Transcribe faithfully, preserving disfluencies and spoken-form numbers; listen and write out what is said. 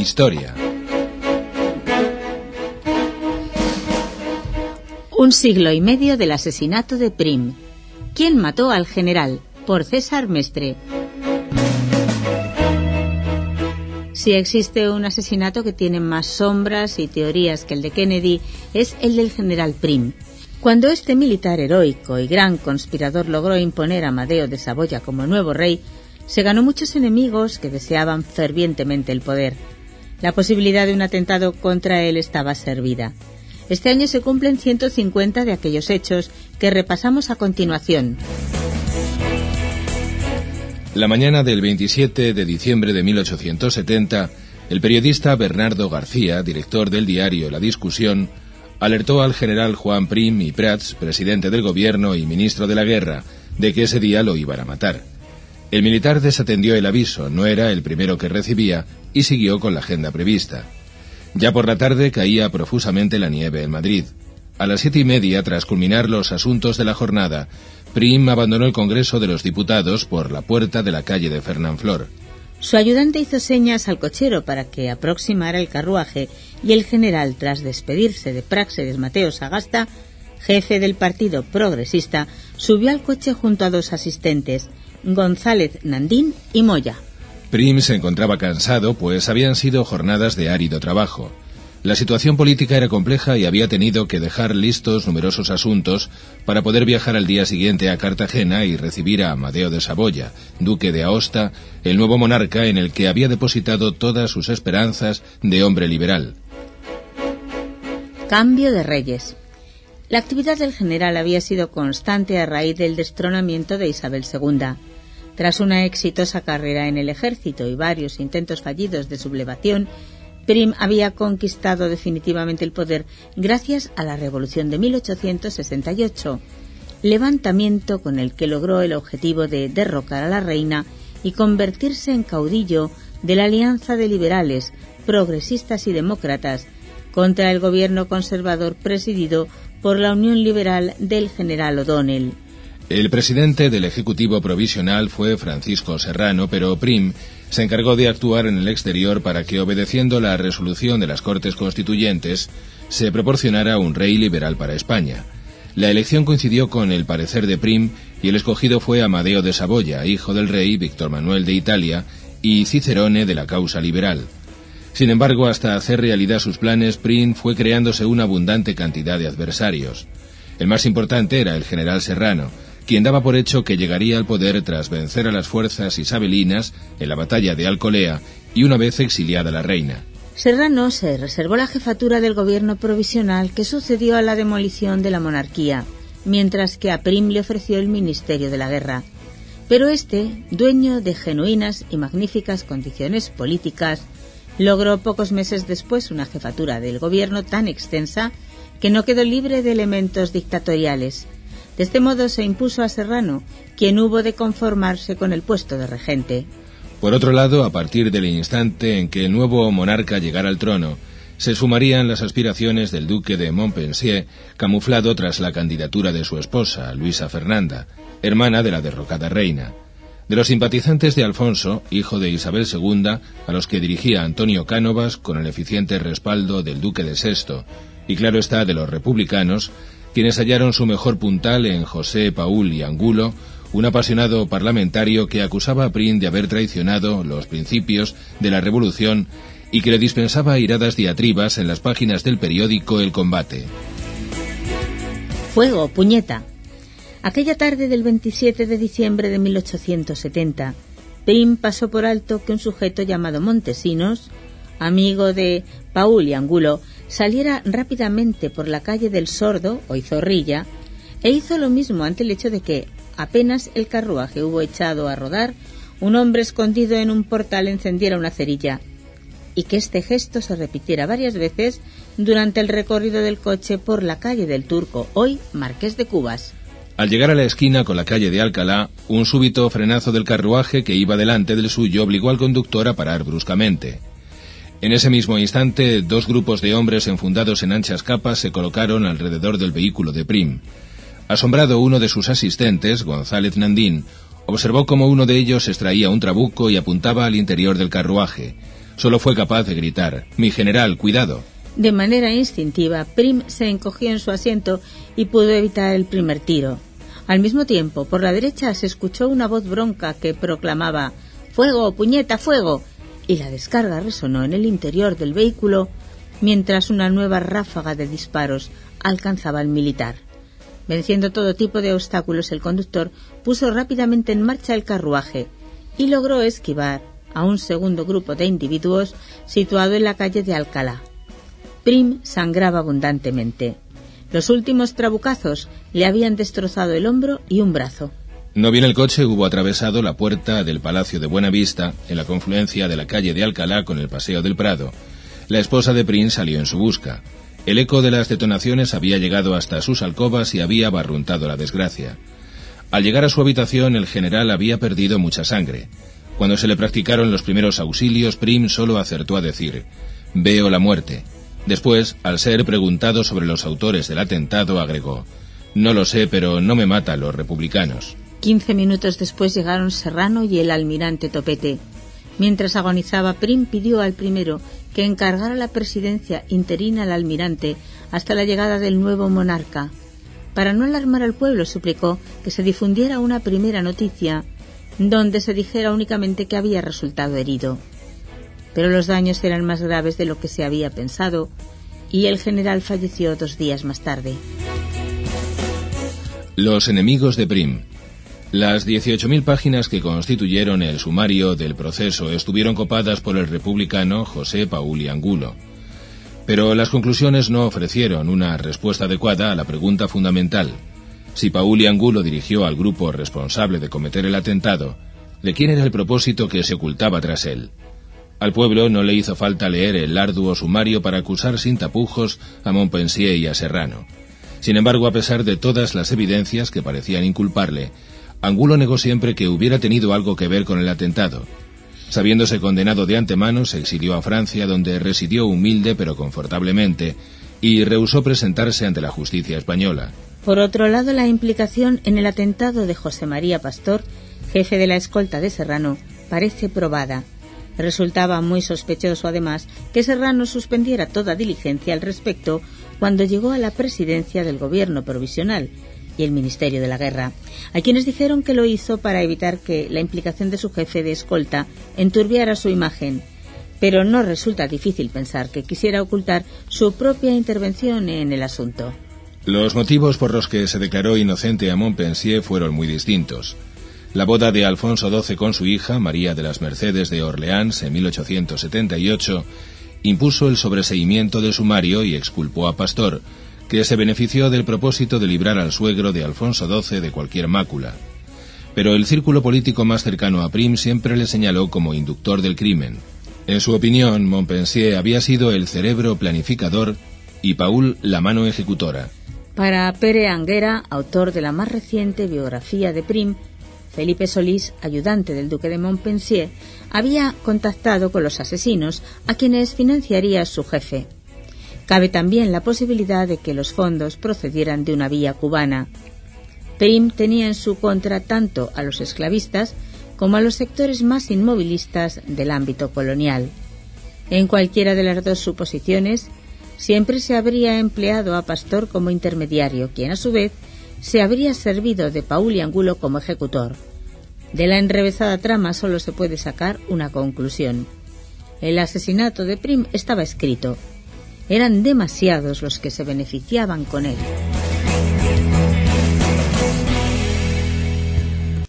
Historia. Un siglo y medio del asesinato de Prim. ¿Quién mató al general? Por César Mestre. Si existe un asesinato que tiene más sombras y teorías que el de Kennedy, es el del general Prim. Cuando este militar heroico y gran conspirador logró imponer a Amadeo de Saboya como nuevo rey, se ganó muchos enemigos que deseaban fervientemente el poder. La posibilidad de un atentado contra él estaba servida. Este año se cumplen ciento cincuenta de aquellos hechos que repasamos a continuación. La mañana del veintisiete de diciembre de mil ochocientos setenta, el periodista Bernardo García, director del diario La Discusión, alertó al general Juan Prim y Prats, presidente del gobierno y ministro de la guerra, de que ese día lo iban a matar. El militar desatendió el aviso, no era el primero que recibía, y siguió con la agenda prevista. Ya por la tarde caía profusamente la nieve en Madrid. A las siete y media, tras culminar los asuntos de la jornada, Prim abandonó el Congreso de los Diputados por la puerta de la calle de Fernán Flor. Su ayudante hizo señas al cochero para que aproximara el carruaje y el general, tras despedirse de Práxedes Mateo Sagasta, jefe del Partido Progresista, subió al coche junto a dos asistentes, González Nandín y Moya. Prim se encontraba cansado, pues habían sido jornadas de árido trabajo. La situación política era compleja y había tenido que dejar listos numerosos asuntos para poder viajar al día siguiente a Cartagena y recibir a Amadeo de Saboya, duque de Aosta, el nuevo monarca en el que había depositado todas sus esperanzas de hombre liberal. Cambio de reyes. La actividad del general había sido constante a raíz del destronamiento de Isabel segunda. Tras una exitosa carrera en el ejército y varios intentos fallidos de sublevación, Prim había conquistado definitivamente el poder gracias a la Revolución de mil ochocientos sesenta y ocho, levantamiento con el que logró el objetivo de derrocar a la reina y convertirse en caudillo de la alianza de liberales, progresistas y demócratas contra el gobierno conservador presidido por la Unión Liberal del general O'Donnell. El presidente del Ejecutivo Provisional fue Francisco Serrano, pero Prim se encargó de actuar en el exterior para que, obedeciendo la resolución de las Cortes Constituyentes, se proporcionara un rey liberal para España. La elección coincidió con el parecer de Prim y el escogido fue Amadeo de Saboya, hijo del rey Víctor Manuel de Italia y cicerone de la causa liberal. Sin embargo, hasta hacer realidad sus planes, Prim fue creándose una abundante cantidad de adversarios. El más importante era el general Serrano, quien daba por hecho que llegaría al poder tras vencer a las fuerzas isabelinas en la batalla de Alcolea y una vez exiliada la reina. Serrano se reservó la jefatura del gobierno provisional que sucedió a la demolición de la monarquía, mientras que a Prim le ofreció el ministerio de la guerra. Pero este, dueño de genuinas y magníficas condiciones políticas, logró pocos meses después una jefatura del gobierno tan extensa que no quedó libre de elementos dictatoriales. De este modo se impuso a Serrano, quien hubo de conformarse con el puesto de regente. Por otro lado, a partir del instante en que el nuevo monarca llegara al trono, se sumarían las aspiraciones del duque de Montpensier, camuflado tras la candidatura de su esposa, Luisa Fernanda, hermana de la derrocada reina. De los simpatizantes de Alfonso, hijo de Isabel segunda, a los que dirigía Antonio Cánovas con el eficiente respaldo del duque de Sexto, y claro está de los republicanos, quienes hallaron su mejor puntal en José Paúl y Angulo, un apasionado parlamentario que acusaba a Prim de haber traicionado los principios de la revolución y que le dispensaba airadas diatribas en las páginas del periódico El Combate. Fuego, puñeta. Aquella tarde del veintisiete de diciembre de mil ochocientos setenta, Prim pasó por alto que un sujeto llamado Montesinos, amigo de Paúl y Angulo, saliera rápidamente por la calle del Sordo, hoy Zorrilla, e hizo lo mismo ante el hecho de que, apenas el carruaje hubo echado a rodar, un hombre escondido en un portal encendiera una cerilla, y que este gesto se repitiera varias veces durante el recorrido del coche por la calle del Turco, hoy Marqués de Cubas. Al llegar a la esquina con la calle de Alcalá, un súbito frenazo del carruaje que iba delante del suyo obligó al conductor a parar bruscamente. En ese mismo instante, dos grupos de hombres enfundados en anchas capas se colocaron alrededor del vehículo de Prim. Asombrado, uno de sus asistentes, González Nandín, observó cómo uno de ellos extraía un trabuco y apuntaba al interior del carruaje. Solo fue capaz de gritar: «Mi general, cuidado». De manera instintiva, Prim se encogió en su asiento y pudo evitar el primer tiro. Al mismo tiempo, por la derecha se escuchó una voz bronca que proclamaba: «¡Fuego, puñeta, fuego!», y la descarga resonó en el interior del vehículo mientras una nueva ráfaga de disparos alcanzaba al militar. Venciendo todo tipo de obstáculos, el conductor puso rápidamente en marcha el carruaje y logró esquivar a un segundo grupo de individuos situado en la calle de Alcalá. Prim sangraba abundantemente. Los últimos trabucazos le habían destrozado el hombro y un brazo. No bien el coche hubo atravesado la puerta del Palacio de Buenavista, en la confluencia de la calle de Alcalá con el Paseo del Prado, la esposa de Prim salió en su busca. El eco de las detonaciones había llegado hasta sus alcobas y había barruntado la desgracia. Al llegar a su habitación, el general había perdido mucha sangre. Cuando se le practicaron los primeros auxilios, Prim solo acertó a decir: «Veo la muerte». Después, al ser preguntado sobre los autores del atentado, agregó: «No lo sé, pero no me matan los republicanos». Quince minutos después llegaron Serrano y el almirante Topete. Mientras agonizaba, Prim pidió al primero que encargara la presidencia interina al almirante hasta la llegada del nuevo monarca. Para no alarmar al pueblo, suplicó que se difundiera una primera noticia donde se dijera únicamente que había resultado herido. Pero los daños eran más graves de lo que se había pensado y el general falleció dos días más tarde. Los enemigos de Prim. Las dieciocho mil páginas que constituyeron el sumario del proceso estuvieron copadas por el republicano José Paul Angulo. Pero las conclusiones no ofrecieron una respuesta adecuada a la pregunta fundamental: si Paul Angulo dirigió al grupo responsable de cometer el atentado, ¿de quién era el propósito que se ocultaba tras él? Al pueblo no le hizo falta leer el arduo sumario para acusar sin tapujos a Montpensier y a Serrano. Sin embargo, a pesar de todas las evidencias que parecían inculparle, Angulo negó siempre que hubiera tenido algo que ver con el atentado. Sabiéndose condenado de antemano, se exilió a Francia, donde residió humilde pero confortablemente, y rehusó presentarse ante la justicia española. Por otro lado, la implicación en el atentado de José María Pastor, jefe de la escolta de Serrano, parece probada. Resultaba muy sospechoso, además, que Serrano suspendiera toda diligencia al respecto cuando llegó a la presidencia del gobierno provisional y el Ministerio de la Guerra. Hay quienes dijeron que lo hizo para evitar que la implicación de su jefe de escolta enturbiara su imagen, pero no resulta difícil pensar que quisiera ocultar su propia intervención en el asunto. Los motivos por los que se declaró inocente a Montpensier fueron muy distintos. La boda de Alfonso doce con su hija, María de las Mercedes de Orleans, en mil ochocientos setenta y ocho, impuso el sobreseimiento del sumario y exculpó a Pastor, que se benefició del propósito de librar al suegro de Alfonso doce de cualquier mácula. Pero el círculo político más cercano a Prim siempre le señaló como inductor del crimen. En su opinión, Montpensier había sido el cerebro planificador y Paul la mano ejecutora. Para Pere Anguera, autor de la más reciente biografía de Prim, Felipe Solís, ayudante del duque de Montpensier, había contactado con los asesinos a quienes financiaría su jefe. Cabe también la posibilidad de que los fondos procedieran de una vía cubana. Prim tenía en su contra tanto a los esclavistas como a los sectores más inmovilistas del ámbito colonial. En cualquiera de las dos suposiciones, siempre se habría empleado a Pastor como intermediario, quien a su vez se habría servido de Paul Angulo como ejecutor. De la enrevesada trama solo se puede sacar una conclusión: el asesinato de Prim estaba escrito. Eran demasiados los que se beneficiaban con él.